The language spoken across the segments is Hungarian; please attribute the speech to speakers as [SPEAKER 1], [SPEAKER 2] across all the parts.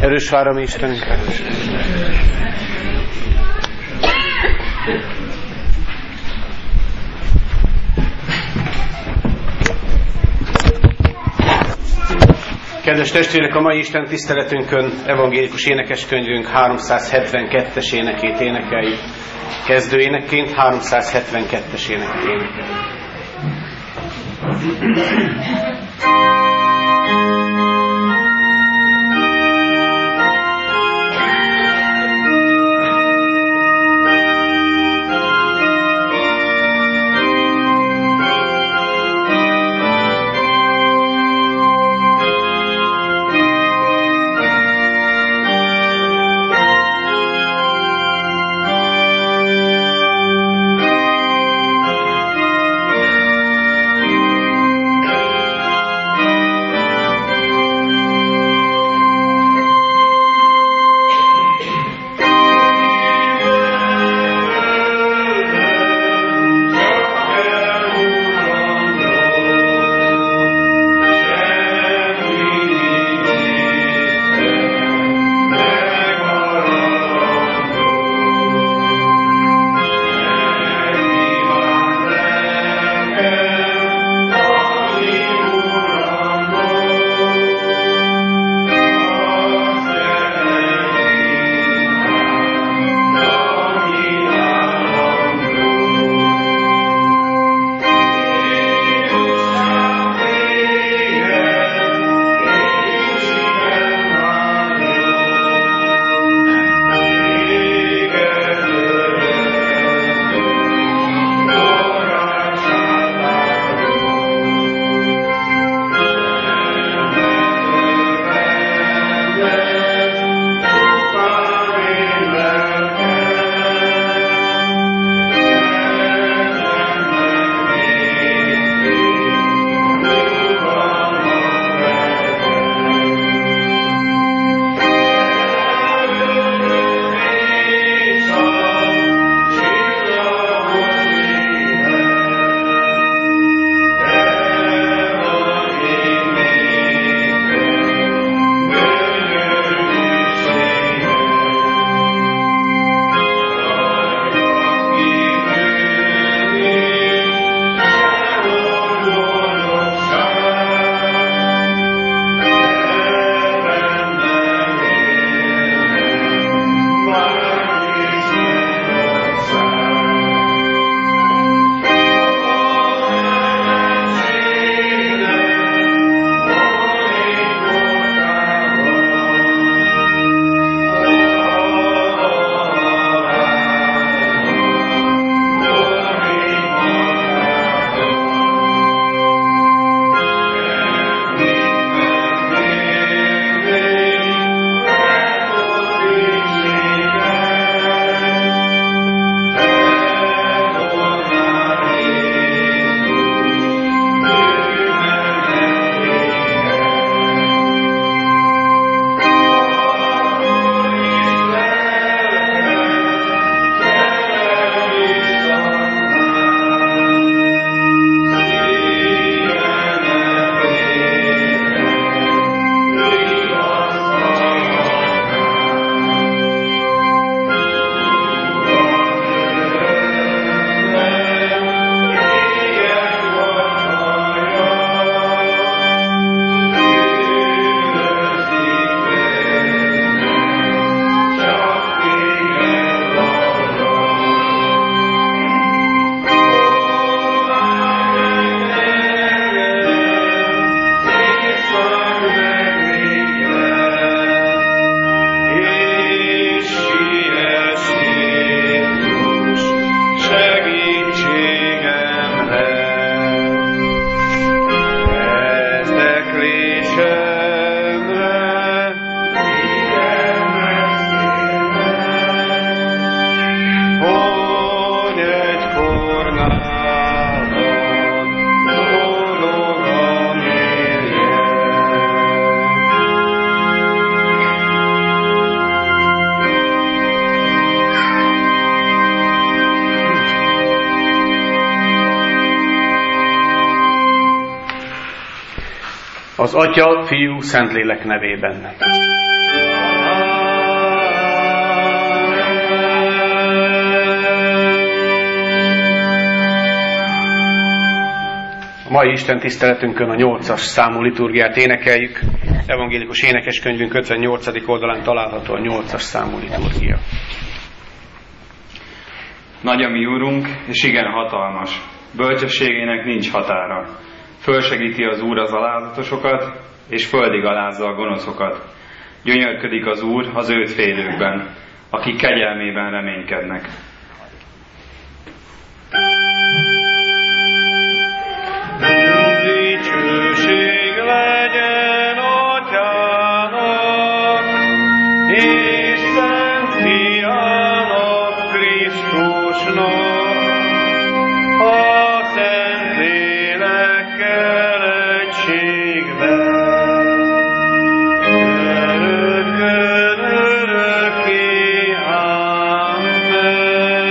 [SPEAKER 1] Erős várami Istenünk, erős. Kedves testvérek, a mai Isten tiszteletünkön evangélikus énekeskönyvünk 372-es énekét énekeljük. Kezdőénekként 372-es éneket énekeljük. Az Atya, Fiú, Szentlélek nevében. A mai Isten tiszteletünkön a 8-as számú liturgiát énekeljük. Evangélikus énekeskönyvünk 58. oldalán található a 8-as számú liturgia.
[SPEAKER 2] Nagy a mi Úrunk, és igen hatalmas. Bölcsességének nincs határa. Fölsegíti az Úr az alázatosokat, és földig alázza a gonoszokat. Gyönyörködik az Úr az őt félőkben, akik kegyelmében reménykednek.
[SPEAKER 3] Dicsőség legyen Atyának, és Szent Fiának, Krisztusnak, a Szentlélekkel egységben, örökkön örökké. Amen.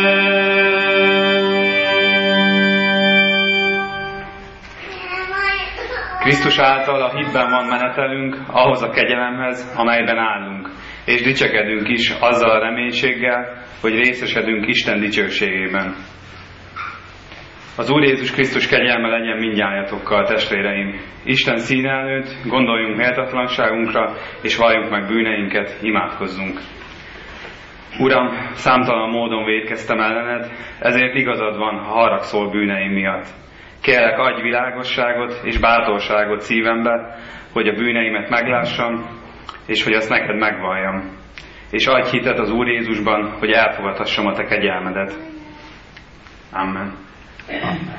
[SPEAKER 2] Krisztus által a hitben van menetelünk ahhoz a kegyelemhez, amelyben állunk, és dicsekedünk is azzal a reménységgel, hogy részesedünk Isten dicsőségében. Az Úr Jézus Krisztus kegyelme legyen mindnyájatokkal, testvéreim. Isten színelnőt, gondoljunk méltatlanságunkra, és valljunk meg bűneinket, imádkozzunk. Uram, számtalan módon vétkeztem ellened, ezért igazad van, ha haragszol bűneim miatt. Kérlek, adj világosságot és bátorságot szívembe, hogy a bűneimet meglássam, és hogy azt neked megvalljam. És adj hitet az Úr Jézusban, hogy elfogadhassam a te kegyelmedet. Amen.
[SPEAKER 1] Amen.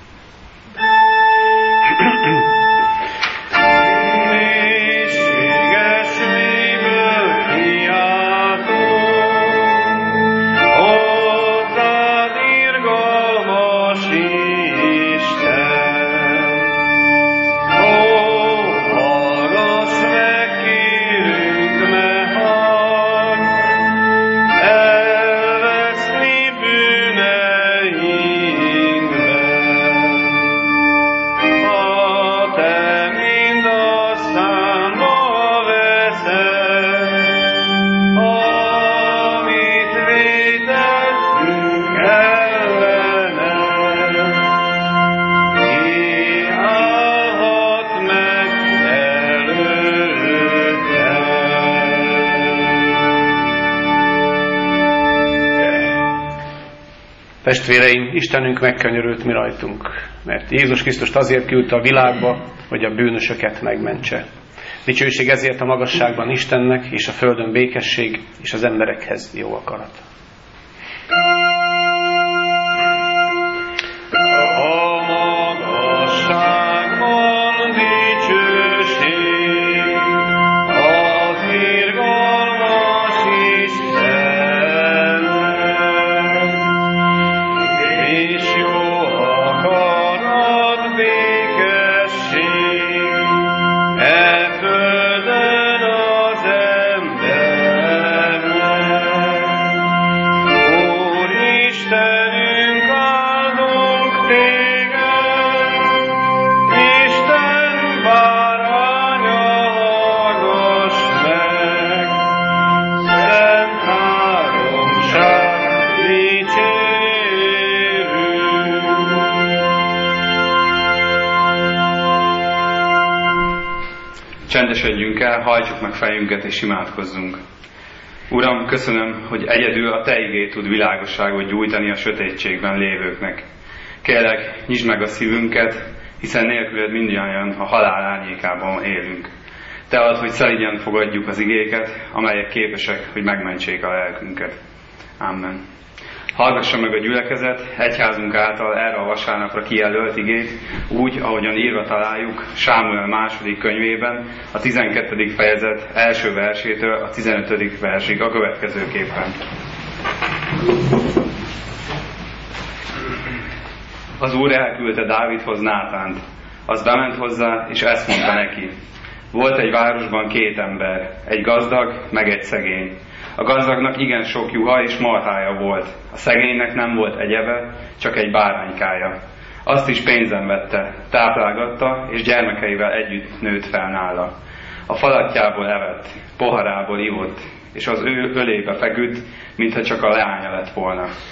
[SPEAKER 1] Testvéreim, Istenünk megkönyörült mi rajtunk, mert Jézus Krisztust azért küldte a világba, hogy a bűnösöket megmentse. Dicsőség ezért a magasságban Istennek, és a földön békesség, és az emberekhez jó akarat.
[SPEAKER 2] Csendesedjünk el, hajtsuk meg fejünket és imádkozzunk. Uram, köszönöm, hogy egyedül a Te igéd tud világosságot gyújtani a sötétségben lévőknek. Kérlek, nyisd meg a szívünket, hiszen nélküled mindannyian a halál árnyékában élünk. Te add, hogy szelídyen fogadjuk az igéket, amelyek képesek, hogy megmentsék a lelkünket. Amen. Hallgassa meg a gyülekezet egyházunk által erre a vasárnapra kijelölt igét, úgy, ahogyan írva találjuk Sámuel második könyvében, a 12. fejezet első versétől a 15. versig a következőképpen. Az Úr elküldte Dávidhoz Nátánt. Az bement hozzá, és ezt mondta neki. Volt egy városban 2 ember, egy gazdag, meg egy szegény. A gazdagnak igen sok juha és marhája volt, a szegénynek nem volt egyebe, csak egy báránykája. Azt is pénzen vette, táplálgatta, és gyermekeivel együtt nőtt fel nála. A falatjából evett, poharából ivott, és az ő ölébe feküdt, mintha csak a leánya lett volna.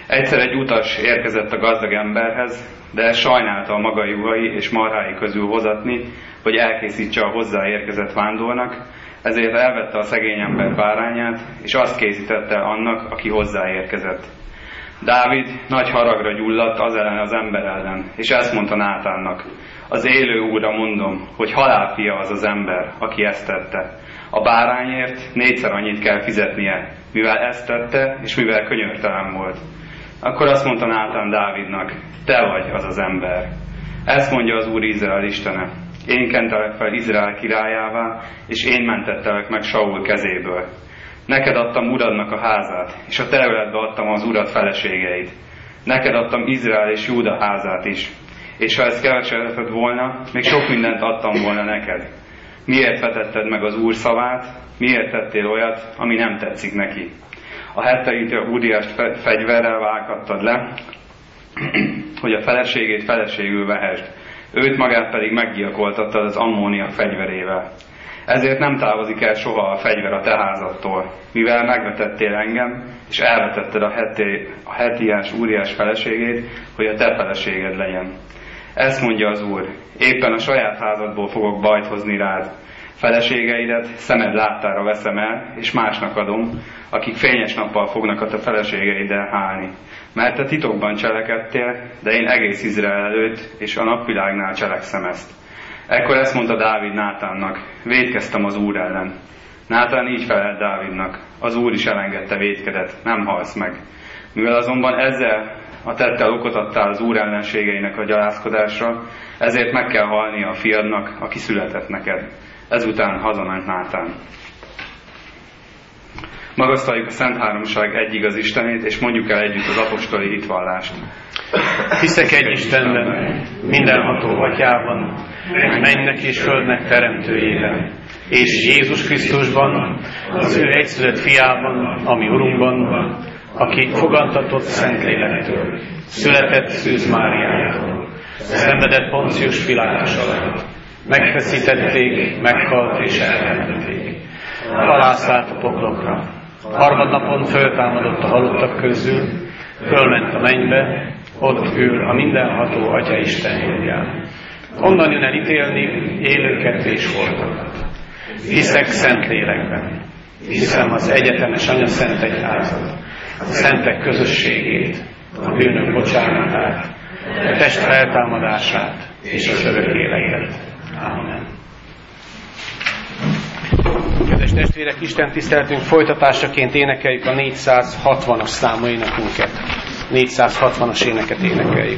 [SPEAKER 2] Egyszer egy utas érkezett a gazdag emberhez, de sajnálta a maga juhai és marhái közül hozatni, hogy elkészítse a hozzáérkezett vándornak, ezért elvette a szegény ember bárányát, és azt készítette annak, aki hozzáérkezett. Dávid nagy haragra gyulladt az ellen az ember ellen, és ezt mondta Nátánnak: az élő Úrra mondom, hogy halálfia az az ember, aki ezt tette. A bárányért 4-szer annyit kell fizetnie, mivel ezt tette, és mivel könyörtelen volt. Akkor azt mondta Nátán Dávidnak: te vagy az az ember. Ezt mondja az Úr Izrael Istene: én kentelek fel Izrael királyává, és én mentettelek meg Saul kezéből. Neked adtam uradnak a házát, és a te öletbe adtam az urad feleségeit. Neked adtam Izrael és Júda házát is. És ha ezt kevesedett volna, még sok mindent adtam volna neked. Miért vetetted meg az Úr szavát? Miért tettél olyat, ami nem tetszik neki? A hetteitől Úriást fegyverrel vághattad le, hogy a feleségét feleségül vehesd. Őt magát pedig meggyilkoltattad az ammóniak fegyverével. Ezért nem távozik el soha a fegyver a te házadtól, mivel megvetettél engem, és elvetetted a hetiás Úriás feleségét, hogy a te feleséged legyen. Ezt mondja az Úr: éppen a saját házadból fogok bajt hozni rád. Feleségeidet szemed láttára veszem el, és másnak adom, akik fényes nappal fognak a te feleségeiddel hálni. Mert te titokban cselekedtél, de én egész Izrael előtt és a napvilágnál cselekszem ezt. Ekkor ezt mondta Dávid Nátánnak: vétkeztem az Úr ellen. Nátán így felelt Dávidnak: az Úr is elengedte vétkedet, nem halsz meg. Mivel azonban ezzel a tettel okot adtál az Úr ellenségeinek a gyalázkodásra, ezért meg kell halnia a fiadnak, aki született neked. Ezután hazament Nátán. Magasztaljuk a Szent Háromság egy igaz Istenét, és mondjuk el együtt az apostoli hitvallást.
[SPEAKER 1] Hiszek egy Istenben, mindenható Atyában, mennek és földnek teremtőjében, és Jézus Krisztusban, az ő egyszülött fiában, ami Urunkban, aki fogantatott Szentlélektől, született Szűz Máriától, szenvedett Poncius Pilátus alatt, megfeszítették, meghalt és eltemették. Halálszállt a poklokra. Harmadnapon föltámadott a halottak közül, fölment a mennybe, ott ül a mindenható Atya Isten jobbján. Onnan jön el ítélni élőket és holtakat. Hiszek Szentlélekben. Hiszem az egyetemes Anya Szent Egyházat, a szentek közösségét, a bűnök bocsánatát, a test feltámadását és az örök életet. Amen. Kedves testvérek, Isten tiszteletünk folytatásaként énekeljük a 460-as számú énekünket. 460-as éneket énekeljük.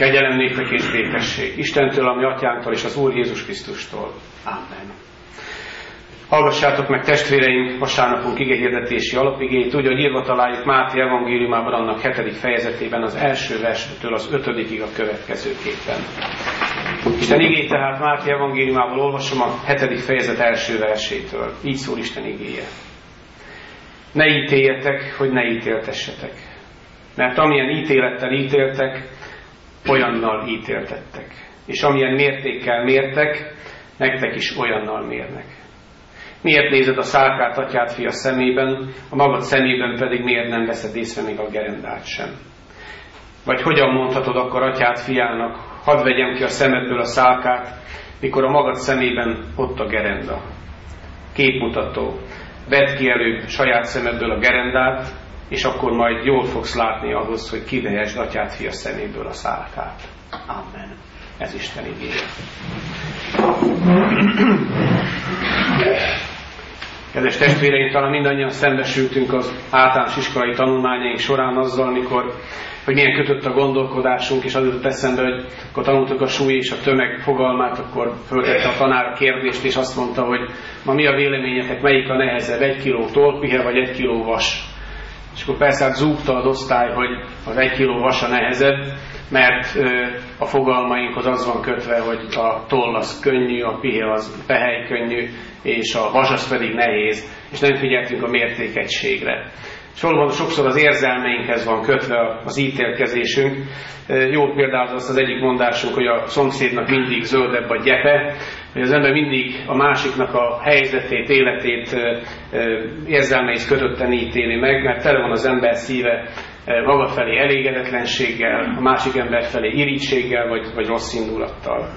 [SPEAKER 1] Kegyelem néktek és békesség Istentől, a mi atyánktól és az Úr Jézus Krisztustól. Amen. Hallgassátok meg, testvéreim, vasárnapunk igehirdetési alapigéjét, úgy, hogy írva találjuk Máté evangéliumában, annak 7. fejezetében, az első verstől az 5. a következőképpen. Isten igéje tehát Máté evangéliumában olvasom a 7. fejezet első versétől. Így szól Isten igéje. Ne ítéljetek, hogy ne ítéltessetek. Mert amilyen ítélettel ítéltek, olyannal ítéltettek. És amilyen mértékkel mértek, nektek is olyannal mérnek. Miért nézed a szálkát atyád fia szemében, a magad szemében pedig miért nem veszed észre még a gerendát sem? Vagy hogyan mondhatod akkor atyád fiának, hadd vegyem ki a szemedből a szálkát, mikor a magad szemében ott a gerenda? Képmutató, vedd ki előbb saját szemedből a gerendát, és akkor majd jól fogsz látni ahhoz, hogy kivehesd atyád fia szeméből a szálkát. Amen. Ez Isten igéje. Kedves testvéreim, talán mindannyian szembesültünk az általános iskolai tanulmányaink során azzal, hogy milyen kötött a gondolkodásunk, és az jutott eszembe, hogy akkor tanultuk a súly és a tömeg fogalmát, akkor föltette a tanár a kérdést, és azt mondta, hogy ma mi a véleményetek, melyik a nehezebb, 1 kiló tollpihe vagy 1 kiló vas? És akkor persze hát zúgta az osztály, hogy az 1 kiló vas a nehezebb, mert a fogalmainkhoz az van kötve, hogy a toll az könnyű, a pihe az pehely könnyű, és a vas az pedig nehéz, és nem figyeltünk a mértékegységre. És valóban sokszor az érzelmeinkhez van kötve az ítélkezésünk. Jó például az egyik mondásunk, hogy a szomszédnak mindig zöldebb a gyepe, hogy az ember mindig a másiknak a helyzetét, életét érzelmeihez kötötten ítéli meg, mert tele van az ember szíve maga felé elégedetlenséggel, a másik ember felé irítséggel vagy rossz indulattal.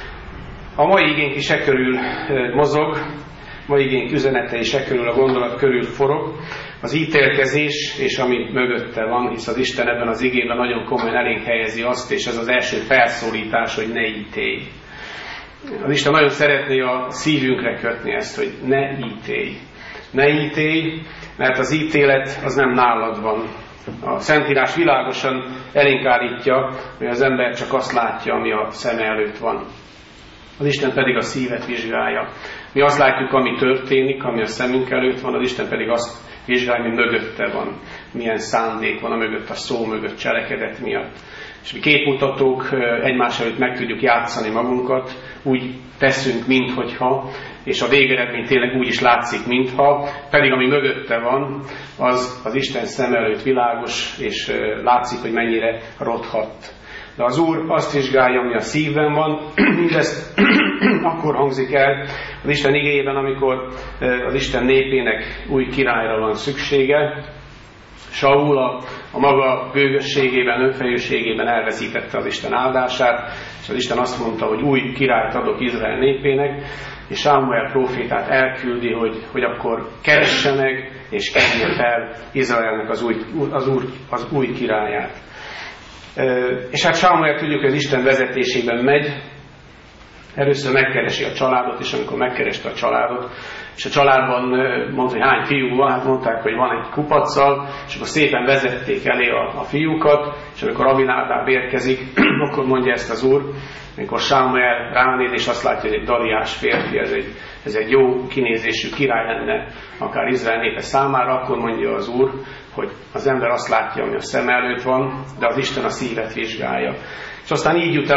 [SPEAKER 1] A mai igénk is körül mozog, mai igénk üzenete is körül, a gondolat körül forog, az ítélkezés és ami mögötte van, hisz az Isten ebben az igében nagyon komolyan elénk helyezi azt, és ez az első felszólítás, hogy ne ítélj. Az Isten nagyon szeretné a szívünkre kötni ezt, hogy ne ítélj. Ne ítélj, mert az ítélet az nem nálad van. A Szentírás világosan elénk állítja, hogy az ember csak azt látja, ami a szeme előtt van. Az Isten pedig a szívet vizsgálja. Mi azt látjuk, ami történik, ami a szemünk előtt van, az Isten pedig azt vizsgálja, mi mögötte van. Milyen szándék van a mögött, a szó mögött, cselekedet miatt. És mi képmutatók egymás előtt meg tudjuk játszani magunkat, úgy teszünk, minthogyha, és a végeredmény tényleg úgy is látszik, mintha, pedig ami mögötte van, az Isten szem előtt világos, és látszik, hogy mennyire rothadt. De az Úr azt vizsgálja, ami a szívben van, mindezt akkor hangzik el az Isten igéjében, amikor az Isten népének új királyra van szüksége. Saul a maga gőgösségében, önfejűségében elveszítette az Isten áldását, és az Isten azt mondta, hogy új királyt adok Izrael népének, és Sámuel prófétát elküldi, hogy akkor keresse meg, és kenje fel Izraelnek az új királyát. És hát Sámuel tudjuk, hogy az Isten vezetésében megy, először megkeresi a családot, és amikor megkereste a családot, és a családban mondta, hogy hány fiú van, hát mondták, hogy van egy kupaccal, és akkor szépen vezették elé a fiúkat, és amikor Aminádáb érkezik, akkor mondja ezt az Úr, amikor Sámuel ránéz, és azt látja, hogy egy daliás férfi, ez egy jó kinézésű király lenne, akár Izrael népe számára, akkor mondja az Úr, hogy az ember azt látja, ami a szem előtt van, de az Isten a szívet vizsgálja. És aztán így jut el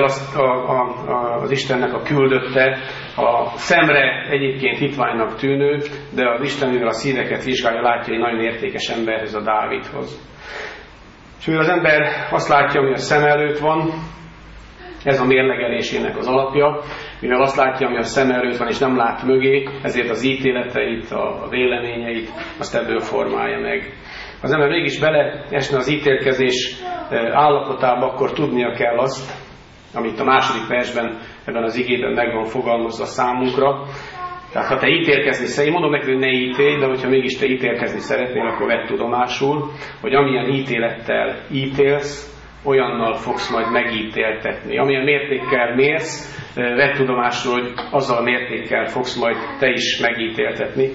[SPEAKER 1] az Istennek a küldötte, a szemre egyébként hitványnak tűnő, de az Isten, mivel a szíveket vizsgálja, látja egy nagyon értékes emberhez, a Dávidhoz. És mivel az ember azt látja, ami a szem előtt van, ez a mérlegelésének az alapja, mivel azt látja, ami a szem előtt van, és nem lát mögé, ezért az ítéleteit, a véleményeit, azt ebből formálja meg. Az ember mégis beleesne az ítélkezés állapotába, akkor tudnia kell azt, amit a második versben, ebben az igében meg van fogalmazva számunkra. Tehát ha te ítélkezni szeretnél, én mondom neked, hogy ne ítélj, de hogyha mégis te ítélkezni szeretnél, akkor vedd tudomásul, hogy amilyen ítélettel ítélsz, olyannal fogsz majd megítéltetni. Amilyen mértékkel mérsz, vedd tudomásul, hogy azzal a mértékkel fogsz majd te is megítéltetni,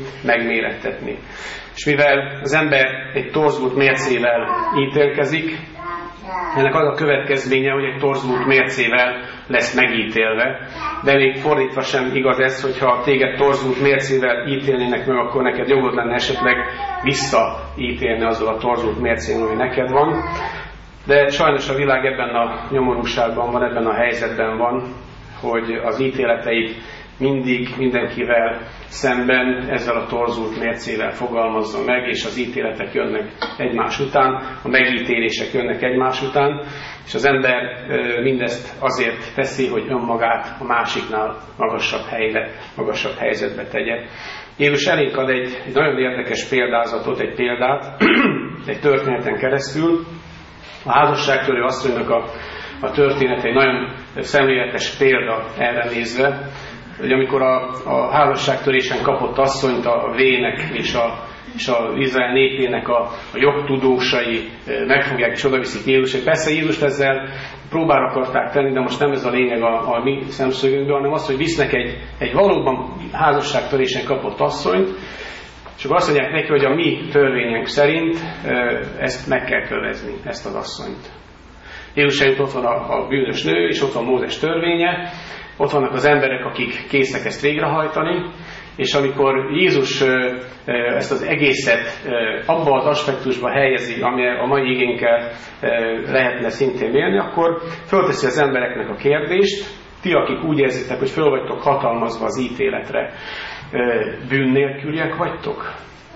[SPEAKER 1] megmérettetni. És mivel az ember egy torzult mércével ítélkezik, Ennek az a következménye, hogy egy torzult mércével lesz megítélve, de még fordítva sem igaz ez, hogyha téged torzult mércével ítélnének meg, akkor neked jogod lenne esetleg visszaítélni azzal a torzult mércén, ami neked van. De sajnos a világ ebben a nyomorúságban van, ebben a helyzetben van, hogy az ítéleteit mindig mindenkivel szemben ezzel a torzult mércével fogalmazza meg, és az ítéletek jönnek egymás után, a megítélések jönnek egymás után, és az ember mindezt azért teszi, hogy önmagát a másiknál magasabb helyzetbe tegye. Jézus elénk ad egy nagyon érdekes példázatot, egy példát, egy történeten keresztül. A házasságtörő asszonynak a történet egy nagyon szemléletes példa erre nézve, hogy amikor a házasságtörésen kapott asszonyt a vének és az Izrael népének a jogtudósai megfogják és odaviszik Jézusért. Persze Jézust ezzel próbára akarták tenni, de most nem ez a lényeg a mi szemszögünkből, hanem az, hogy visznek egy valóban házasságtörésen kapott asszonyt, és akkor azt mondják neki, hogy a mi törvényünk szerint ezt meg kell kövezni, ezt az asszonyt. Jézus szerint ott van a bűnös nő, és ott van Mózes törvénye, ott vannak az emberek, akik készek ezt végrehajtani, és amikor Jézus ezt az egészet abba az aspektusba helyezi, ami a mai igénkkel lehetne szintén élni, akkor fölteszi az embereknek a kérdést, ti, akik úgy érzitek, hogy föl vagytok hatalmazva az ítéletre, bűn nélküliek vagytok?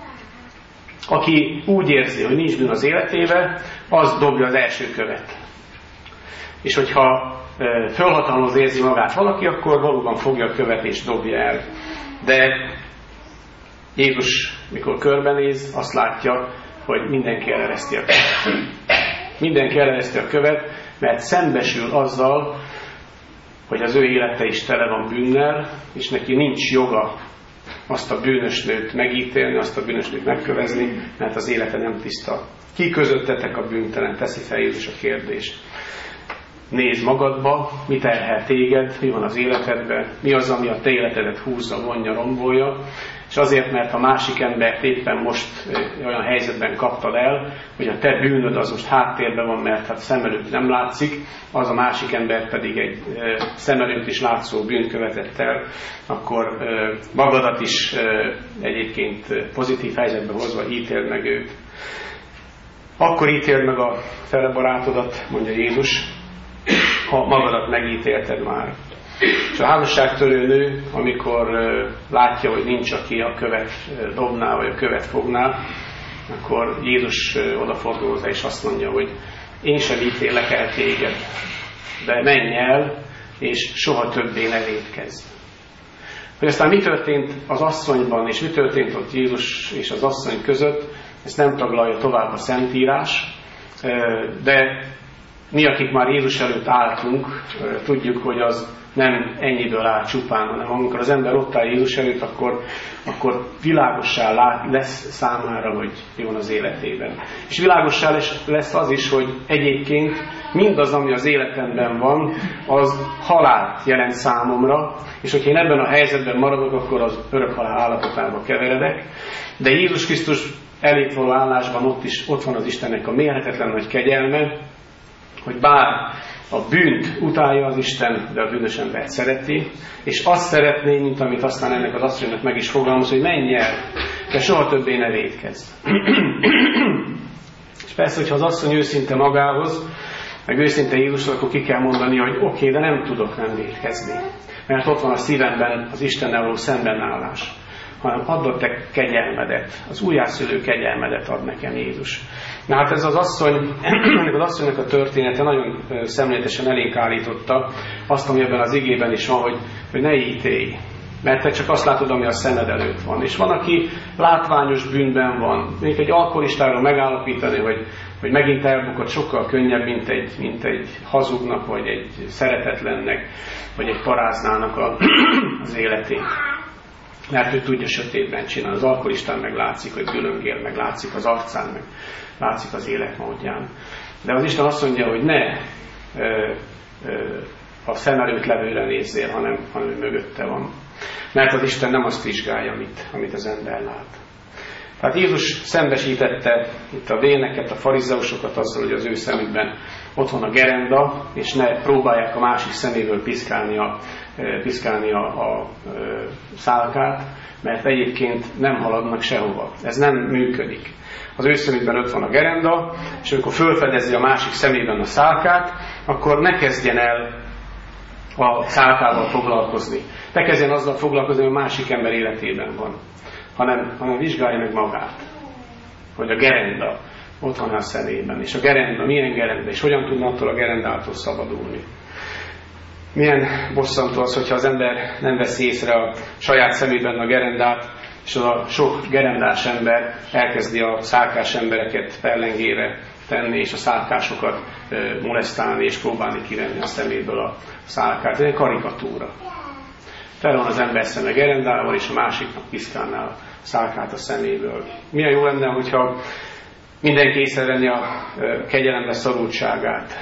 [SPEAKER 1] Aki úgy érzi, hogy nincs bűn az életébe, az dobja az első követ. És hogyha fölhatalmazva érzi magát valaki, akkor valóban fogja a követ és dobja el. De Jézus, mikor körbenéz, azt látja, hogy mindenki elereszti a követ. Mindenki elereszti a követ, mert szembesül azzal, hogy az ő élete is tele van bűnnel, és neki nincs joga azt a bűnös nőt megítélni, azt a bűnös nőt megkövezni, mert az élete nem tiszta. Ki közöttetek a bűntelen? Teszi fel Jézus a kérdést. Nézd magadba, mi terhel téged, mi van az életedben, mi az, ami a te életedet húzza, vonja, rombolja, és azért, mert a másik embert éppen most olyan helyzetben kaptad el, hogy a te bűnöd az most háttérben van, mert hát szem előtt nem látszik, az a másik ember pedig egy szem előtt is látszó bűnt követett el, akkor magadat is egyébként pozitív helyzetbe hozva ítéld meg őt. Akkor ítéld meg a fele barátodat, mondja Jézus, ha magadat megítélted már. És a házasságtörő nő, amikor látja, hogy nincs, aki a követ dobná, vagy a követ fogná, akkor Jézus odafordul hozzá, és azt mondja, hogy én sem ítélek el téged, de menj el, és soha többé ne vétkezz. Hogy aztán mi történt az asszonyban, és mi történt ott Jézus és az asszony között, ezt nem taglalja tovább a Szentírás, de mi, akik már Jézus előtt álltunk, tudjuk, hogy az nem ennyiből áll csupán, hanem amikor az ember ott áll Jézus előtt, akkor világossá lesz számára, hogy mi van az életében. És világossá lesz az is, hogy egyébként mindaz, ami az életemben van, az halált jelent számomra, és hogyha én ebben a helyzetben maradok, akkor az örök halál állapotába keveredek. De Jézus Krisztus elét való állásban ott van az Istennek a mérhetetlen nagy kegyelme, hogy bár a bűnt utálja az Isten, de a bűnös embert szereti, és azt szeretné, mint amit aztán ennek az asszonynak meg is fogalmaz, hogy menj el, de soha többé ne vétkezz. És persze, hogyha az asszony őszinte magához, meg őszinte Jézusra, akkor ki kell mondani, hogy oké, de nem tudok nem vétkezni. Mert ott van a szívemben az Istennel való szembenállás. Hanem add te kegyelmedet, az újjászülő kegyelmedet ad nekem Jézus. Na hát ez az asszony, ennek az asszonynak a története nagyon szemléletesen elénk állította azt, ami ebben az igében is van, hogy ne ítélj. Mert te csak azt látod, ami a szemed előtt van. És van, aki látványos bűnben van. Még egy alkoholistáról megállapítani, hogy megint elbukott, sokkal könnyebb, mint egy hazugnak, vagy egy szeretetlennek, vagy egy paráznának az életét. Mert ő tudja sötétben csinálni. Az alkoholistán meg látszik, hogy gülöngél, meg látszik az arcán, meg látszik az életmódján. De az Isten azt mondja, hogy ne a szem előtt levőre nézzél, hanem ő mögötte van. Mert az Isten nem azt vizsgálja, amit az ember lát. Tehát Jézus szembesítette itt a véneket, a farizeusokat azzal, hogy az ő szemükben ott van a gerenda, és ne próbálják a másik szeméből piszkálni a szálkát, mert egyébként nem haladnak sehova. Ez nem működik. Az ő szemében ott van a gerenda, és amikor felfedezi a másik szemében a szálkát, akkor ne kezdjen el a szálkával foglalkozni. Ne kezdjen azzal foglalkozni, hogy a másik ember életében van, hanem vizsgálja meg magát, hogy a gerenda ott van a szemében, és a gerenda, milyen gerenda, és hogyan tudna attól a gerendától szabadulni. Milyen bosszantó az, hogyha az ember nem veszi észre a saját szemében a gerendát, és az a sok gerendás ember elkezdi a szálkás embereket pellengére tenni, és a szálkásokat molesztálni, és próbálni kivenni a szeméből a szálkát. Ez egy karikatúra. Fel van az ember szeme gerendával, és a másiknak piszkálná a szálkát a szeméből. Milyen jó lenne, hogyha mindenki észrevenni a kegyelemre szorultságát,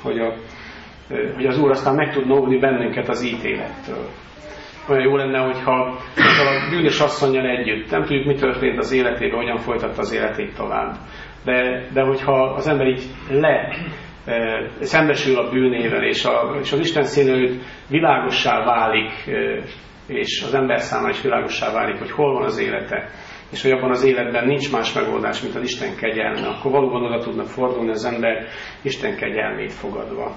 [SPEAKER 1] hogy az Úr aztán meg tud óvni bennünket az ítélettől. Olyan jó lenne, hogyha a bűnös asszonnyal együtt, nem tudjuk, mi történt az életében, hogyan folytatta az életét tovább. De hogyha az ember így szembesül a bűnével, és az Isten színe őt világossá válik, és az ember számára is világossá válik, hogy hol van az élete, és hogy abban az életben nincs más megoldás, mint az Isten kegyelme, akkor valóban oda tudnak fordulni az ember Isten kegyelmét fogadva.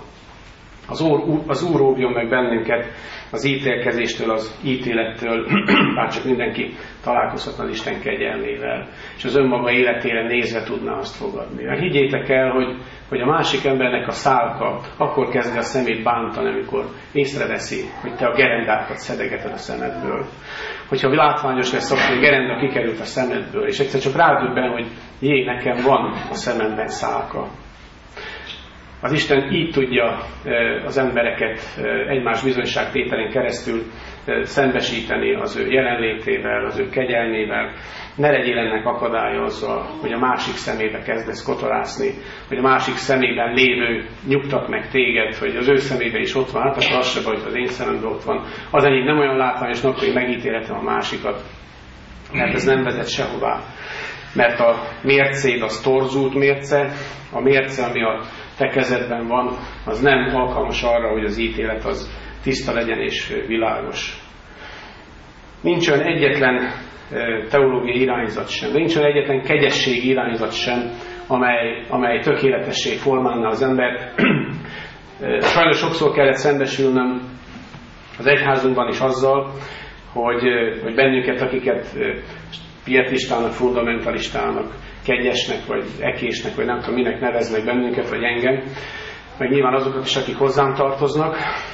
[SPEAKER 1] Az Úr óvjon meg bennünket az ítélkezéstől, az ítélettől, bárcsak mindenki találkozhatna az Isten kegyelmével, és az önmaga életére nézve tudná azt fogadni. Mert higgyétek el, hogy a másik embernek a szálka akkor kezdi a szemét bántani, amikor észreveszi, hogy te a gerendákat szedegeted a szemedből. Hogyha látványos lesz, akkor a gerenda kikerült a szemedből, és egyszer csak rádöbben, hogy jé, nekem van a szememben szálka. Az Isten így tudja az embereket egymás bizonyságtételén keresztül szembesíteni az ő jelenlétével, az ő kegyelmével. Ne legyél ennek akadálya azzal, hogy a másik szemébe kezdesz kotorászni, hogy a másik szemében lévő nyugtat meg téged, hogy az ő szemébe is ott van, hát akkor az se baj, hogy az én szememben ott van. Az enyém nem olyan látványosnak, hogy megítélhetem a másikat, mert ez nem vezet sehová. Mert a mércéd az torzult mérce, a mérce, ami a te kezedben van, az nem alkalmas arra, hogy az ítélet az tiszta legyen és világos. Nincs olyan egyetlen teológiai irányzat sem, de nincs olyan egyetlen kegyességi irányzat sem, amely tökéletessé formálna az embert. Sajnos sokszor kellett szembesülnöm az egyházunkban is azzal, hogy bennünket, akiket pietistának, fundamentalistának, kegyesnek, vagy ekésnek, vagy nem tudom minek neveznek bennünket, vagy engem, meg nyilván azokat is, akik hozzám tartoznak.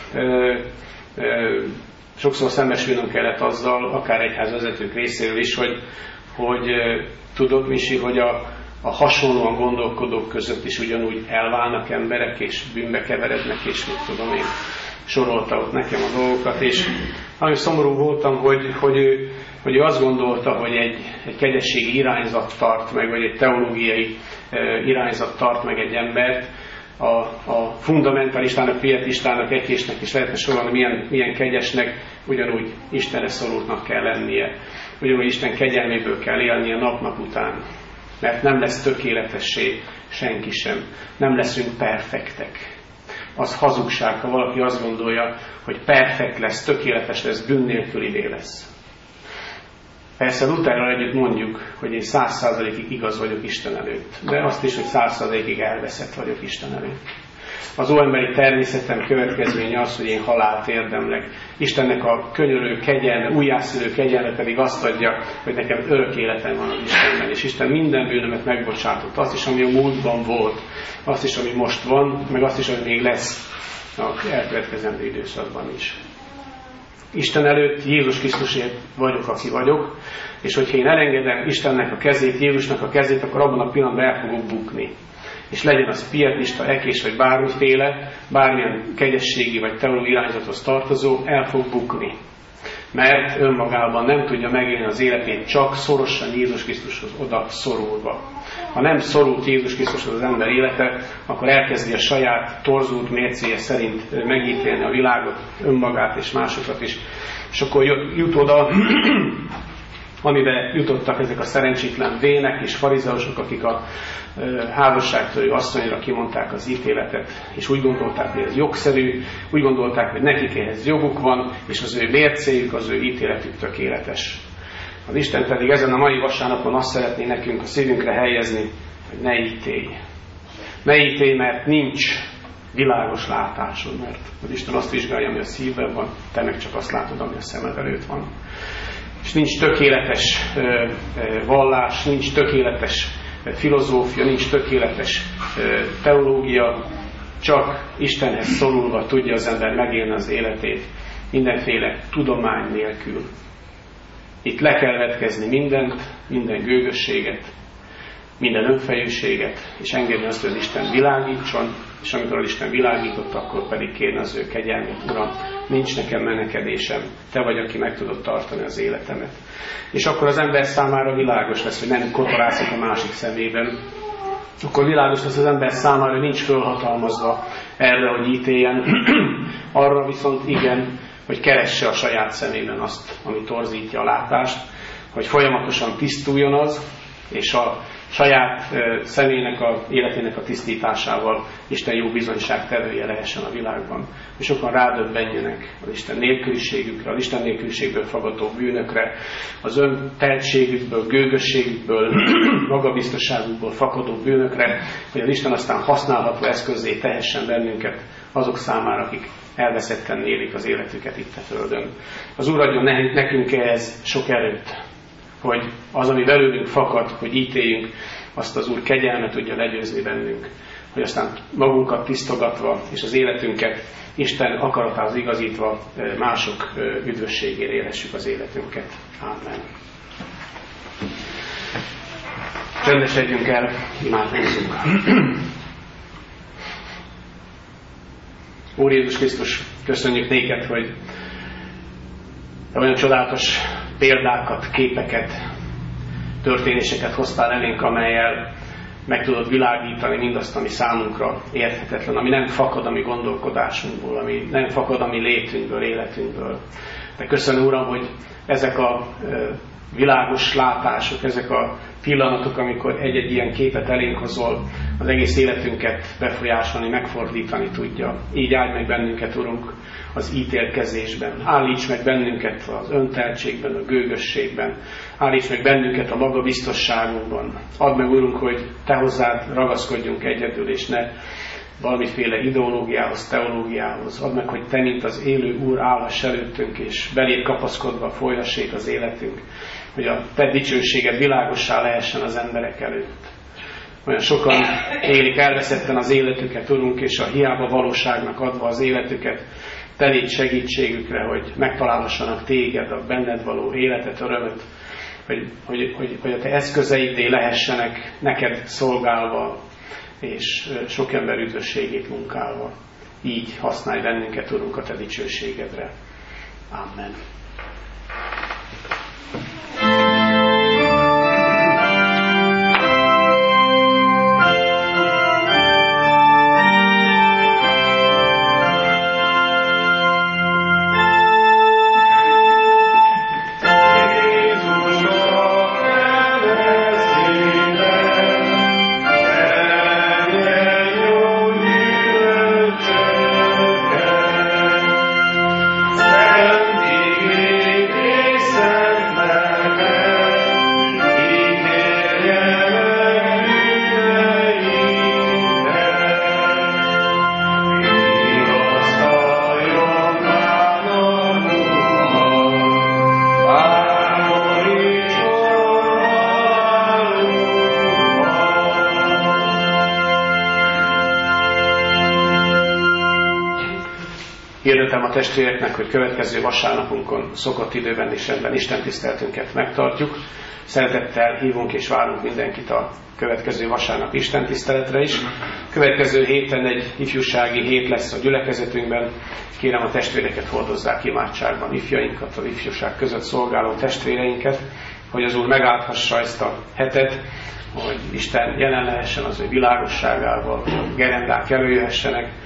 [SPEAKER 1] Sokszor szembesülnünk kellett azzal, akár egyházvezetők részéről is, hogy tudod, Misi, hogy a hasonlóan gondolkodók között is ugyanúgy elválnak emberek, és bűnbe keverednek, és mit tudom én, sorolta ott nekem a dolgokat, és nagyon szomorú voltam, hogy ő azt gondolta, hogy egy kegyességi irányzat tart meg, vagy egy teológiai irányzat tart meg egy embert, a fundamentalistának, pietistának, ekésnek is lehetne sorolni, milyen kegyesnek, ugyanúgy Istenre szorultnak kell lennie, ugyanúgy Isten kegyelméből kell élnie nap után, mert nem lesz tökéletessé senki sem, nem leszünk perfektek. Az hazugság, ha valaki azt gondolja, hogy perfekt lesz, tökéletes lesz, bűn nélkülivé lesz. Persze Lutherrel együtt mondjuk, hogy én 100%-ig igaz vagyok Isten előtt, de azt is, hogy 100%-ig elveszett vagyok Isten előtt. Az óemberi természetem következménye az, hogy én halált érdemlek. Istennek a könyörülő kegyelme, újjászülő kegyelme pedig azt adja, hogy nekem örök életem van az Istenben, és Isten minden bűnömet megbocsátott. Azt is, ami a múltban volt, azt is, ami most van, meg azt is, ami még lesz az elkövetkezendő időszakban is. Isten előtt Jézus Krisztusért vagyok, aki vagyok, és hogyha én elengedem Istennek a kezét, Jézusnak a kezét, akkor abban a pillanatban el fogok bukni. És legyen az pietista, ekés, vagy bármiféle, bármilyen kegyességi vagy teológiai irányzathoz tartozó, el fog bukni. Mert önmagában nem tudja megélni az életét csak szorosan Jézus Krisztushoz oda szorulva. Ha nem szorult Jézus Krisztushoz az ember élete, akkor elkezdi a saját torzult mércéje szerint megítélni a világot, önmagát és másokat is. És akkor jut oda, amiben jutottak ezek a szerencsétlen vének és farizeusok, akik a házasságtörő asszonyra kimondták az ítéletet, és úgy gondolták, hogy ez jogszerű, úgy gondolták, hogy nekik ehhez joguk van, és az ő mércéjük, az ő ítéletük tökéletes. Az Isten pedig ezen a mai vasárnapon azt szeretné nekünk a szívünkre helyezni, hogy ne ítélj. Ne ítélj, mert nincs világos látásod, mert az Isten azt vizsgálja, ami a szívben van, te meg csak azt látod, ami a szemed előtt van. És nincs tökéletes vallás, nincs tökéletes filozófia, nincs tökéletes teológia, csak Istenhez szorulva tudja az ember megélni az életét, mindenféle tudomány nélkül. Itt le kell vetkezni mindent, minden gőgösséget, minden önfejűséget, és engedni azt, hogy az Isten világítson, és amikor az Isten világított, akkor pedig kérni az ő kegyelmét. Uram, nincs nekem menekedésem, te vagy, aki meg tudod tartani az életemet. És akkor az ember számára világos lesz, hogy nem kotorászik a másik szemében. Akkor világos lesz az ember számára, hogy nincs fölhatalmazva erre, hogy ítéljen. Arra viszont igen, hogy keresse a saját szemében azt, ami torzítja a látást, hogy folyamatosan tisztuljon az, és a saját személynek, életének a tisztításával Isten jó bizonyság tevője lehessen a világban. És sokan rádöbbenjenek az Isten nélküliségükre, az Isten nélküliségből fakadó bűnökre, az önteltségükből, gőgösségükből, magabiztosságukból fakadó bűnökre, hogy az Isten aztán használható eszközzé tehessen bennünket azok számára, akik elveszetten élik az életüket itt a földön. Az Úr adjon nekünk ehhez sok erőt, hogy az, ami belőlünk fakad, hogy ítéljünk, azt az Úr kegyelme tudja legyőzni bennünk, hogy aztán magunkat tisztogatva, és az életünket Isten akaratához igazítva mások üdvösségére élhessük az életünket. Amen. Csendesedjünk el, imádkozzunk. Úr Jézus Krisztus, köszönjük néked, hogy olyan csodálatos példákat, képeket, történéseket hoztál elénk, amellyel meg tudod világítani mindazt, ami számunkra érthetetlen, ami nem fakad a mi gondolkodásunkból, ami nem fakad a mi létünkből, életünkből. De köszönöm, Uram, hogy ezek a világos látások, ezek a pillanatok, amikor egy-egy ilyen képet elénk hozol, az egész életünket befolyásolni, megfordítani tudja. Így áldj meg bennünket, Urunk, az ítélkezésben. Állíts meg bennünket az önteltségben, a gőgösségben. Állíts meg bennünket a magabiztosságunkban. Add meg, Urunk, hogy te hozzád ragaszkodjunk egyedül, és ne valamiféle ideológiához, teológiához. Add meg, hogy te, mint az élő Úr, állhass előttünk, és beléd kapaszkodva folyassék az életünk, hogy a te dicsőséged világossá lehessen az emberek előtt. Olyan sokan élik elveszetten az életüket, Urunk, és a hiába valóságnak adva az életüket, te légy segítségükre, hogy megtalálhassanak téged, a benned való életet, örömöt, hogy a te eszközeidé lehessenek neked szolgálva, és sok ember üdvösségét munkálva. Így használj bennünket, Urunk, a te dicsőségedre. Amen. Hirdetem a testvéreknek, hogy következő vasárnapunkon szokott időben és rendben istentiszteletünket megtartjuk. Szeretettel hívunk és várunk mindenkit a következő vasárnap istentiszteletre is. Következő héten egy ifjúsági hét lesz a gyülekezetünkben. Kérem, a testvéreket hordozzák imádságban, ifjainkat, az ifjúság között szolgáló testvéreinket, hogy az Úr megáldhassa ezt a hetet, hogy Isten jelen lehessen az ő világosságával, hogy a gerendák előjöhessenek,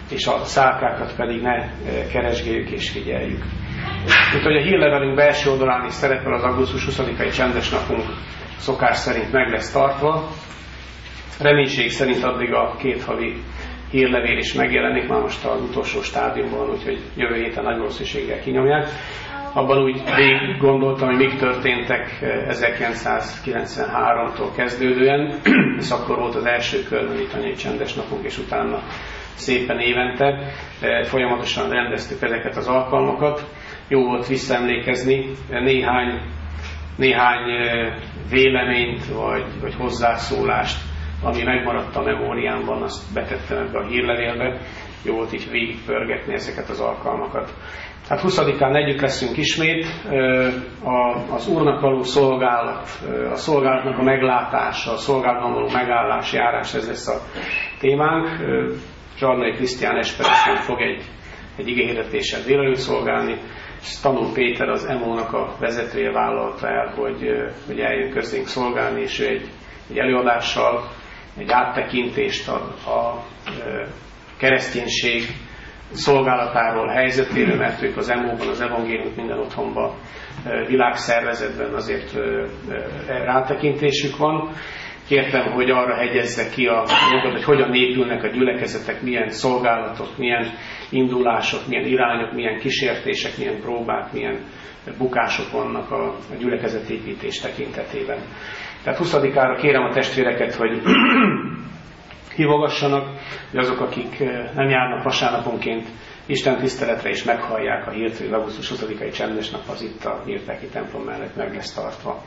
[SPEAKER 1] és a szálkákat pedig ne keresgéljük és figyeljük. Mint hogy a hírlevelünk belső oldalán is szerepel, az augusztus 20-ai csendes napunk szokás szerint meg lesz tartva. Reménység szerint addig a 2 havi hírlevél is megjelenik, már most az utolsó stádiumban, úgyhogy jövő héten nagy valószínűséggel kinyomják. Abban úgy végig gondoltam, hogy mik történtek 1993-tól kezdődően, hisz akkor volt az első körben itt a csendes napunk, és utána szépen évente folyamatosan rendeztük ezeket az alkalmakat. Jó volt visszaemlékezni, néhány véleményt vagy hozzászólást, ami megmaradt a memóriámban, azt betettem ebbe a hírlevélbe. Jó volt így végigpörgetni ezeket az alkalmakat. Hát 20-án együtt leszünk ismét, az Úrnak való szolgálat, a szolgálatnak a meglátása, a szolgálatban való megállás, járás, ez lesz a témánk. Zsarnai Krisztián Esperesen fog egy igehirdetéssel délelőtt szolgálni, és Tanul Péter, az EMO-nak a vezetője vállalta el, hogy eljön közénk szolgálni, és ő egy előadással egy áttekintést a kereszténység szolgálatáról, helyzetéről, mert ők az EMO-ban, az Evangélium minden otthonban, világszervezetben azért rátekintésük van. Kértem, hogy arra hegyezze ki a dolgot, hogy hogyan épülnek a gyülekezetek, milyen szolgálatok, milyen indulások, milyen irányok, milyen kísértések, milyen próbák, milyen bukások vannak a gyülekezetépítés tekintetében. Tehát 20-ára kérem a testvéreket, hogy hívogassanak, hogy azok, akik nem járnak vasárnaponként Isten tiszteletre, és meghallják a hírt, hogy augusztus 20-ai csendes nap az itt a Nyírpeki templom mellett meg lesz tartva.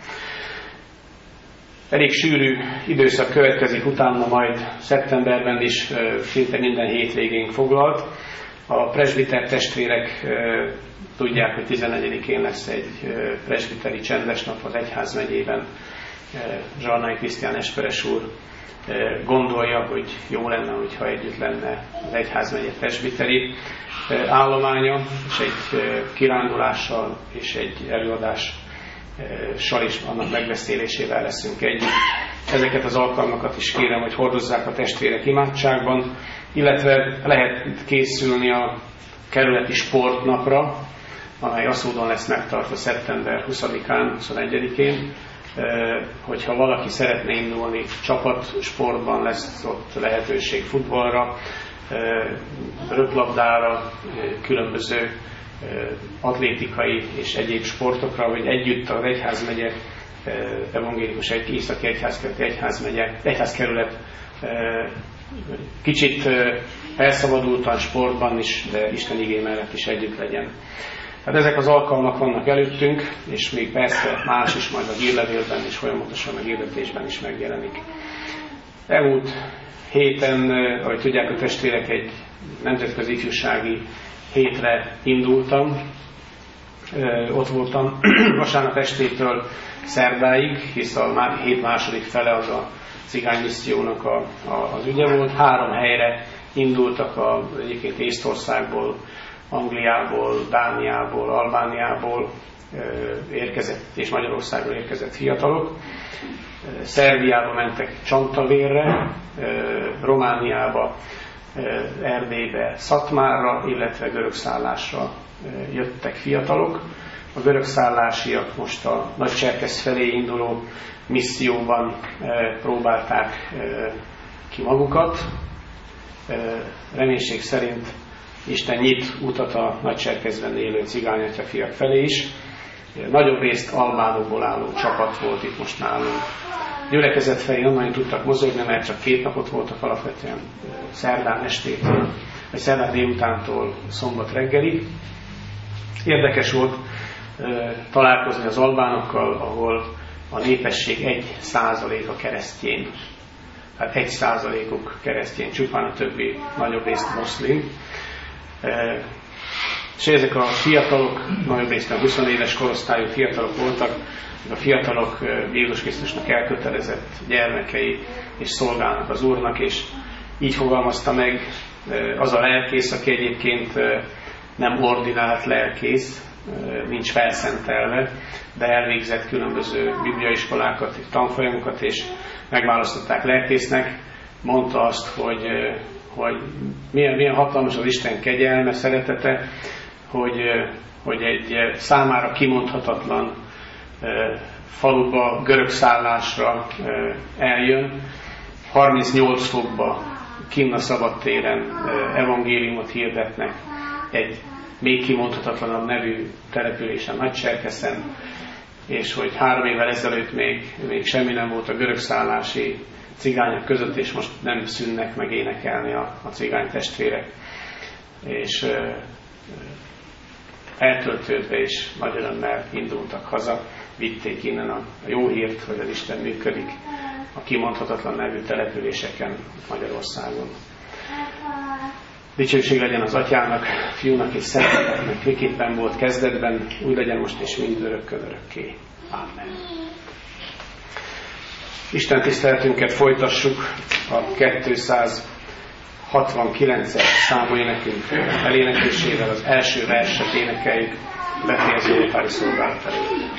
[SPEAKER 1] Elég sűrű időszak következik utána, majd szeptemberben is szinte minden hétvégén foglalt. A presbiter testvérek tudják, hogy 11-én lesz egy presbiteri csendes nap az egyházmegyében. Zsarnai Krisztián Esperes úr gondolja, hogy jó lenne, hogyha együtt lenne az egyházmegye presbiteri állománya, és egy kirándulással és egy előadással is annak megbeszélésével leszünk együtt. Ezeket az alkalmakat is kérem, hogy hordozzák a testvérek imádságban, illetve lehet készülni a kerületi sportnapra, amely Aszódon lesz megtartva szeptember 20-án, 21-én. Hogyha valaki szeretne indulni csapatsportban, lesz ott lehetőség futballra, röplabdára, különböző atlétikai és egyéb sportokra, hogy együtt az egyházmegye, evangélikus északi egyházkerület kicsit elszabadultan sportban is, de Isten igé mellett is együtt legyen. Tehát ezek az alkalmak vannak előttünk, és még persze más is majd a hírlevélben és folyamatosan a hirdetésben is megjelenik. Elmúlt héten, ahogy tudják a testvérek, egy nemzetközi ifjúsági hétre indultam. Ott voltam vasárnap estétől szerdáig, hisz a hét második fele az a cigánymissziónak az ügye volt. 3 helyre indultak egyébként Észtországból, Angliából, Dániából, Albániából érkezett és Magyarországról érkezett fiatalok. Szerbiába mentek Csantavérre, Romániába, Erdélybe, Szatmárra, illetve görögszállásra jöttek fiatalok. A görögszállásiak most a Nagycserkesz felé induló misszióban próbálták ki magukat. Reménység szerint Isten nyit utat a Nagycserkezben élő cigányatyafiak felé is. Nagyobb részt albánokból álló csapat volt itt most nálunk. Gyülekezet felé onnan tudtak mozogni, mert csak 2 napot voltak alapvetően, szerdán estétől, vagy szerdán délutántól szombat reggelig. Érdekes volt találkozni az albánokkal, ahol a népesség 1%-a keresztény. Tehát 1%-uk keresztény, csupán a többi nagyobb részt muszlim. És ezek a fiatalok, nagyobb részt 20 éves korosztályú fiatalok voltak, a fiatalok Jézus Krisztusnak elkötelezett gyermekei, és szolgálnak az Úrnak, és így fogalmazta meg az a lelkész, aki egyébként nem ordinált lelkész, nincs felszentelve, de elvégzett különböző bibliaiskolákat, tanfolyamokat, és megválasztották lelkésznek. Mondta azt, hogy milyen hatalmas az Isten kegyelme, szeretete, hogy egy számára kimondhatatlan faluba, görög szállásra eljön, 38 fokba, kinn a szabadtéren evangéliumot hirdetnek egy még kimondhatatlanabb nevű településen, Nagycserkeszen, és hogy 3 évvel ezelőtt még semmi nem volt a görög szállási cigányok között, és most nem szűnnek meg énekelni a cigány testvérek. És eltöltődve és nagy örömmel indultak haza, vitték innen a jó hírt, hogy az Isten működik a kimondhatatlan nevű településeken Magyarországon. Dicsőség legyen az Atyának, Fiúnak és Szentléleknek, miképpen volt kezdetben, úgy legyen most és mindörökkön örökké. Amen. Isten tiszteletünket folytassuk a 269-es számú énekünk eléneklésével, az első verset énekeljük befejező oltári szolgálat előtt.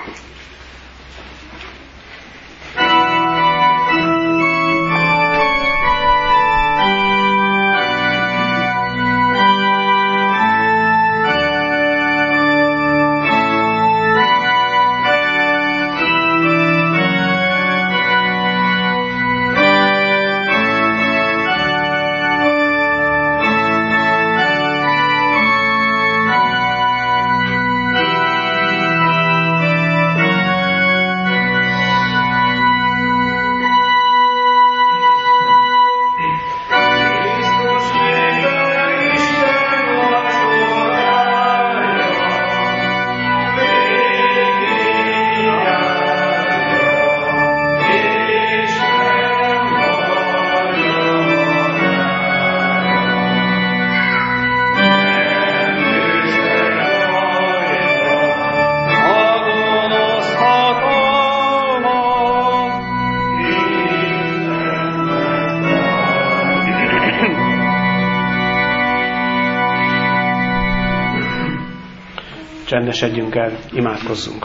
[SPEAKER 1] Csendesedjünk el, imádkozzunk.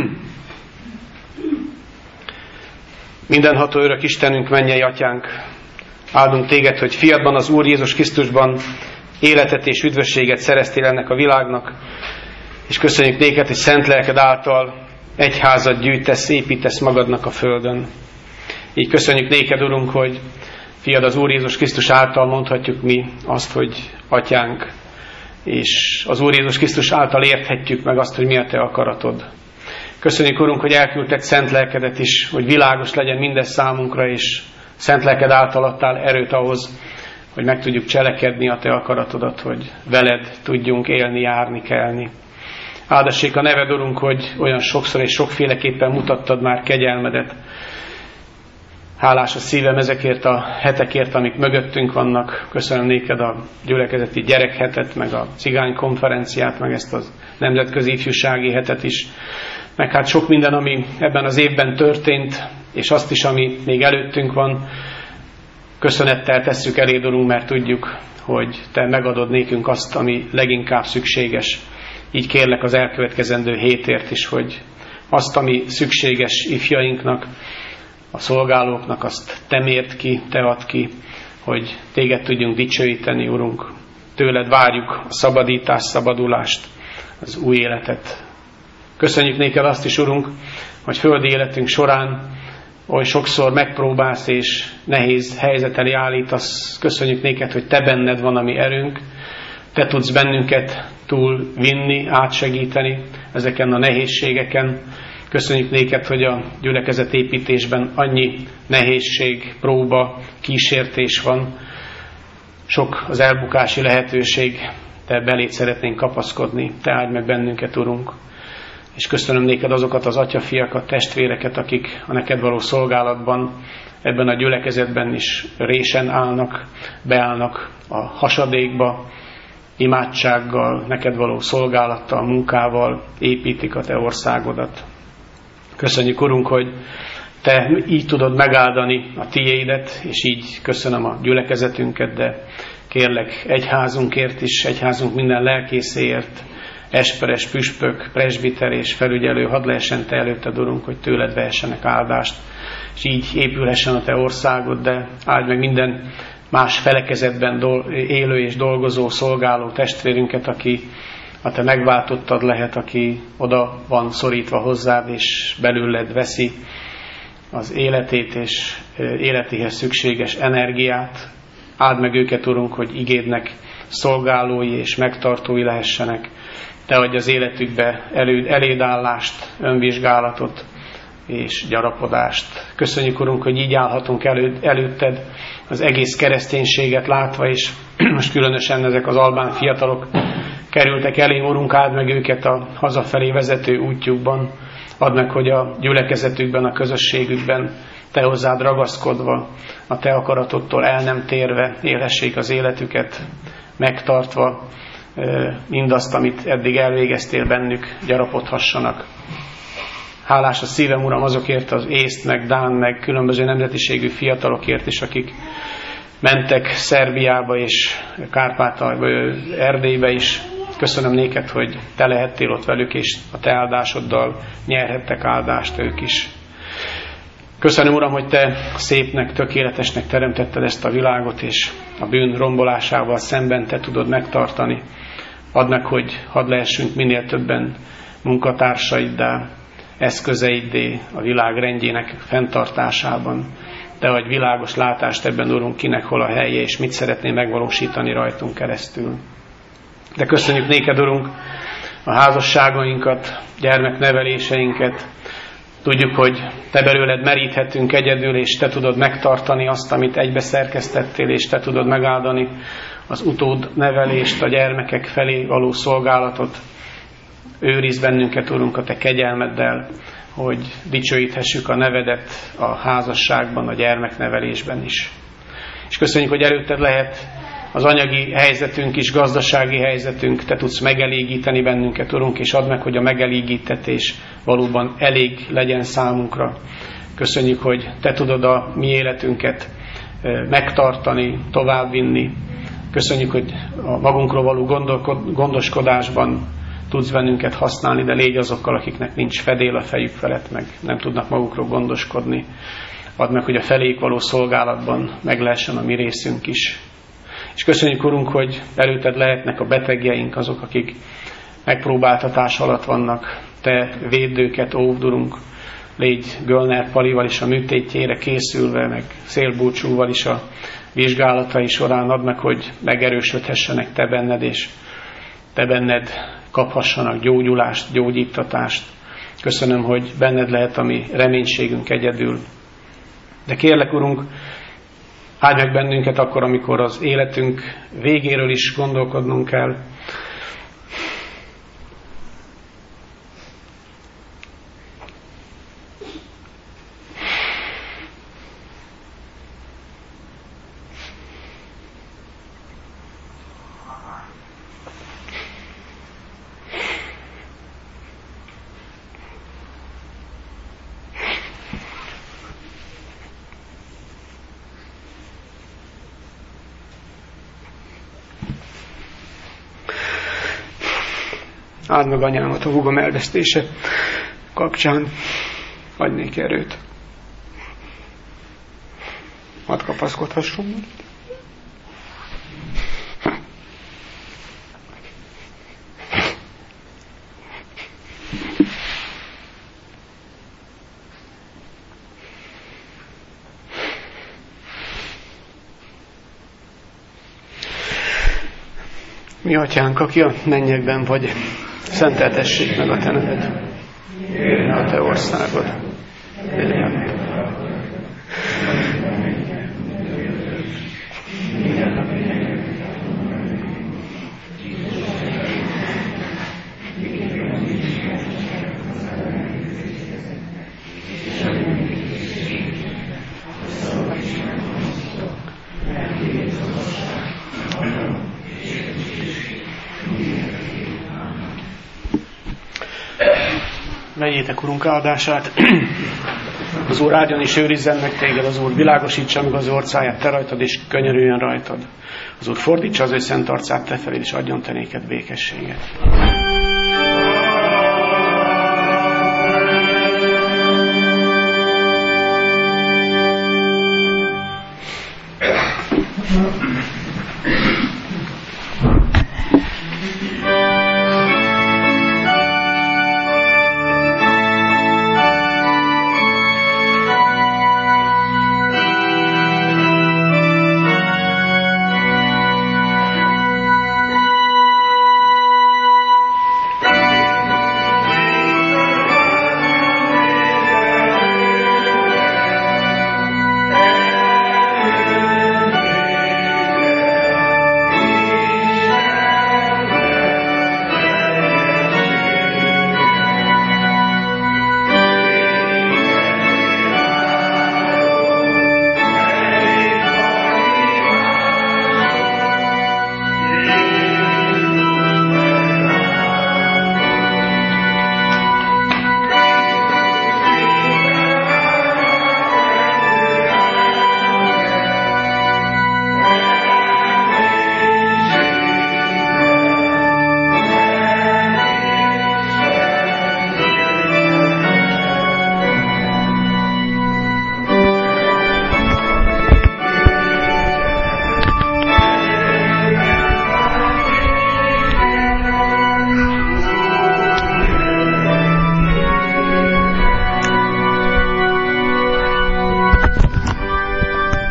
[SPEAKER 1] Mindenható örök Istenünk, mennyei Atyánk, áldunk Téged, hogy fiadban, az Úr Jézus Krisztusban életet és üdvösséget szereztél ennek a világnak, és köszönjük Néked, hogy szent lelked által egyházat gyűjtesz, építesz magadnak a földön. Így köszönjük Néked, Urunk, hogy fiad, az Úr Jézus Krisztus által mondhatjuk mi azt, hogy Atyánk, és az Úr Jézus Krisztus által érthetjük meg azt, hogy mi a Te akaratod. Köszönjük, Urunk, hogy elküldted szent lelkedet is, hogy világos legyen mindez számunkra, és szent lelked által adtál erőt ahhoz, hogy meg tudjuk cselekedni a Te akaratodat, hogy veled tudjunk élni, járni, kelni. Áldassék a neved, Urunk, hogy olyan sokszor és sokféleképpen mutattad már kegyelmedet. Hálás a szívem ezekért a hetekért, amik mögöttünk vannak. Köszönöm Néked a gyülekezeti gyerekhetet, meg a cigány konferenciát, meg ezt a nemzetközi ifjúsági hetet is. Meg hát sok minden, ami ebben az évben történt, és azt is, ami még előttünk van. Köszönettel tesszük eléd, Urunk, mert tudjuk, hogy Te megadod nékünk azt, ami leginkább szükséges. Így kérlek az elkövetkezendő hétért is, hogy azt, ami szükséges ifjainknak, a szolgálóknak, azt Te mérd ki, Te add ki, hogy Téged tudjunk dicsőíteni, Urunk. Tőled várjuk a szabadítást, szabadulást, az új életet. Köszönjük Néked azt is, Urunk, hogy földi életünk során oly sokszor megpróbálsz és nehéz helyzet elé állítasz. Köszönjük Néked, hogy Te benned van a mi erőnk. Te tudsz bennünket túl vinni, átsegíteni ezeken a nehézségeken. Köszönjük Néked, hogy a gyülekezet építésben annyi nehézség, próba, kísértés van. Sok az elbukási lehetőség, Te beléd szeretnénk kapaszkodni. Te áldj meg bennünket, Urunk. És köszönöm Néked azokat az atyafiakat, testvéreket, akik a neked való szolgálatban, ebben a gyülekezetben is résen állnak, beállnak a hasadékba, imádsággal, neked való szolgálattal, munkával építik a Te országodat. Köszönjük, Urunk, hogy Te így tudod megáldani a Tiédet, és így köszönöm a gyülekezetünket, de kérlek egyházunkért is, egyházunk minden lelkészéért, esperes, püspök, presbiter és felügyelő, hadd lehessen Te előtted, Urunk, hogy tőled vehessenek áldást, és így épülhessen a Te országod, de áldj meg minden más felekezetben élő és dolgozó, szolgáló testvérünket, aki a te megváltottad lehet, aki oda van szorítva hozzád, és belőled veszi az életét és életéhez szükséges energiát. Áld meg őket, Urunk, hogy igédnek szolgálói és megtartói lehessenek. Te adj az életükbe elédállást, önvizsgálatot és gyarapodást. Köszönjük, Urunk, hogy így állhatunk előtted az egész kereszténységet látva, és most különösen ezek az albán fiatalok kerültek elé, Urunk, áld meg őket a hazafelé vezető útjukban. Add meg, hogy a gyülekezetükben, a közösségükben te hozzád ragaszkodva, a te akaratodtól el nem térve élhessék az életüket, megtartva mindazt, amit eddig elvégeztél bennük, gyarapodhassanak. Hálás a szívem, Uram, azokért az észt, meg dán, meg különböző nemzetiségű fiatalokért is, akik mentek Szerbiába és Erdélybe is. Köszönöm néked, hogy te lehettél ott velük, és a te áldásoddal nyerhettek áldást ők is. Köszönöm, Uram, hogy te szépnek, tökéletesnek teremtetted ezt a világot, és a bűn rombolásával szemben te tudod megtartani. Add meg, hogy hadd lehessünk minél többen munkatársaiddá, eszközeiddé a világ rendjének fenntartásában. Te adj világos látást ebben, Urunk, kinek hol a helye, és mit szeretné megvalósítani rajtunk keresztül. De köszönjük néked, Urunk, a házasságainkat, gyermekneveléseinket. Tudjuk, hogy te belőled meríthetünk egyedül, és te tudod megtartani azt, amit egybe szerkesztettél, és te tudod megáldani az utódnevelést, a gyermekek felé való szolgálatot. Őrizd bennünket, Urunk, a te kegyelmeddel, hogy dicsőíthessük a nevedet a házasságban, a gyermeknevelésben is. És köszönjük, hogy előtted lehet az anyagi helyzetünk is, gazdasági helyzetünk, te tudsz megelégíteni bennünket, Urunk, és add meg, hogy a megelégítetés valóban elég legyen számunkra. Köszönjük, hogy te tudod a mi életünket megtartani, továbbvinni. Köszönjük, hogy a magunkról való gondoskodásban tudsz bennünket használni, de légy azokkal, akiknek nincs fedél a fejük felett, meg nem tudnak magukról gondoskodni. Add meg, hogy a feléjük való szolgálatban meg lehessen a mi részünk is. És köszönjük, Urunk, hogy előtted lehetnek a betegjeink, azok, akik megpróbáltatás alatt vannak. Te védd őket, óvd, Urunk. Légy Gölner Palival is a műtétjére készülve, meg Szélbúcsúval is a vizsgálatai során. Add meg, hogy megerősödhessenek te benned, és te benned kaphassanak gyógyulást, gyógyítatást. Köszönöm, hogy benned lehet a mi reménységünk egyedül. De kérlek, Urunk, áldj meg bennünket akkor, amikor az életünk végéről is gondolkodnunk kell. Áld meg anyámat a húgom elvesztése kapcsán, adj néki erőt. Hadd kapaszkodhasson. Mi atyánk, aki a mennyekben vagy, szenteltessék meg a te neved. Jöjjön a te országod. Jöjjön. Vegyétek, Urunk, áldását. Az Úr áldjon és őrizzen meg téged, az Úr világosítsa meg az orcáját te rajtad, és könyörüljön rajtad. Az Úr fordítsa az ő szent arcát te felé, és adjon te néked békességet.